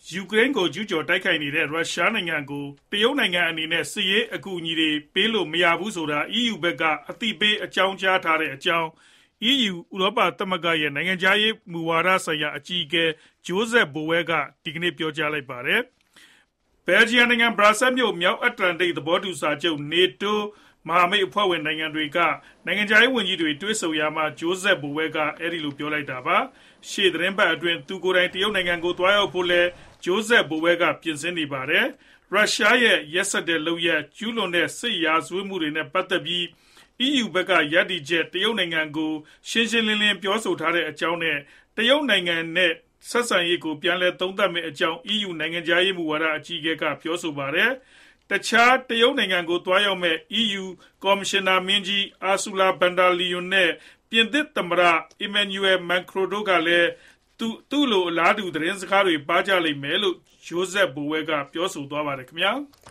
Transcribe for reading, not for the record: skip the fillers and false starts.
ယူကရိန်းကိုကျူးကျော်တိုက်ခိုက်နေတဲ့ရုရှားနိုင်ငံကိုတရုတ်နိုင်ငံအနေနဲ့စစ်ရေးအကူအညီတွေပေးလို့မရဘူးဆိုတာ EU ဘက်ကအသိပေးအကြောင်းကြားထားတဲ့အကြောင်း EU ဥရောပသမဂ္ဂရဲ့နိုင်ငံခြားရေးမူဝါဒဆိုင်ရာအကြီးအကဲ Josep Borrell ကဒီကနေ့ပြောကြားလိုက်ပါတယ်။ ဘယ်လ်ဂျီယံနိုင်ငံဘရပ်ဆဲမြို့မြောက်အတ္တလန်တိတ်သဘောတူစာချုပ် NATO မဟာမိတ်အဖွဲ့ဝင်နိုင်ငံတွေက နိုင်ငံခြားရေးဝန်ကြီးတွေတွေ့ဆုံရာမှာ Josep Borrell ကအဲဒီလိုပြောလိုက်တာပါ။ ရှေ့သီတင်းပတ်အတွင်း သူကိုယ်တိုင်တရုတ်နိုင်ငံကိုသွားရောက်ဖို့လည်း Josep Borrell ကပြင်ဆင်နေပါတယ်။ ရုရှားရဲ့ရက်စက်တဲ့လုပ်ရပ်ကျူးလွန်တဲ့စစ်ရာဇဝတ်မှုတွေနဲ့ပတ်သက်ပြီး EU ဘက်ကရပ်တည်ချက်တရုတ်နိုင်ငံကိုရှင်းရှင်းလင်းလင်းပြောဆိုထားတဲ့အကြောင်းနဲ့ တရုတ်နိုင်ငံနဲ့ဆက်ဆံရေးကိုပြန်လည်သုံးသပ်မယ့်အကြောင်း EU နိုင်ငံခြားရေးမူဝါဒအကြီးအကဲကပြောဆိုပါတယ်။ တခြားတရုတ်နိုင်ငံကိုသွားရောက်မယ့် EU ကော်မရှင်နာမင်းကြီး Ursula von der Leyen နဲ့ ပြင်သစ်သမ္မတ Emmanuel Macron တို့ကလည်းသူ့လိုအလားတူသတင်းစကားတွေပါးကြလိမ့်မယ်လို့ Josep Borrell ကပြောဆိုသွားပါတယ်ခင်ဗျာ။